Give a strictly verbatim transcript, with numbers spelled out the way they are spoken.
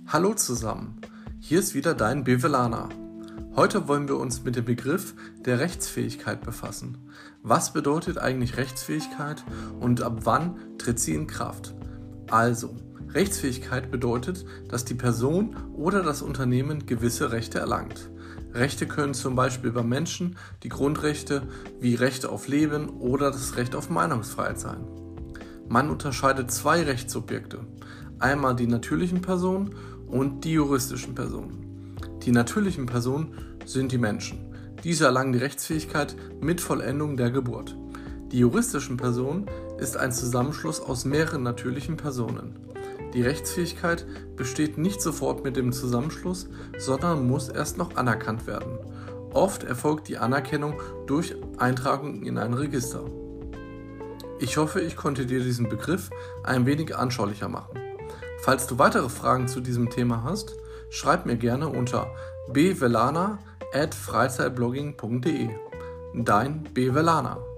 Hallo zusammen, hier ist wieder dein Bevelaner. Heute wollen wir uns mit dem Begriff der Rechtsfähigkeit befassen. Was bedeutet eigentlich Rechtsfähigkeit und ab wann tritt sie in Kraft? Also, Rechtsfähigkeit bedeutet, dass die Person oder das Unternehmen gewisse Rechte erlangt. Rechte können zum Beispiel bei Menschen die Grundrechte wie Rechte auf Leben oder das Recht auf Meinungsfreiheit sein. Man unterscheidet zwei Rechtssubjekte, einmal die natürlichen Personen und die juristischen Personen. Die natürlichen Personen sind die Menschen. Diese erlangen die Rechtsfähigkeit mit Vollendung der Geburt. Die juristischen Personen ist ein Zusammenschluss aus mehreren natürlichen Personen. Die Rechtsfähigkeit besteht nicht sofort mit dem Zusammenschluss, sondern muss erst noch anerkannt werden. Oft erfolgt die Anerkennung durch Eintragung in ein Register. Ich hoffe, ich konnte dir diesen Begriff ein wenig anschaulicher machen. Falls du weitere Fragen zu diesem Thema hast, schreib mir gerne unter bevelaner at freizeitblogging punkt de. Dein Bevelaner.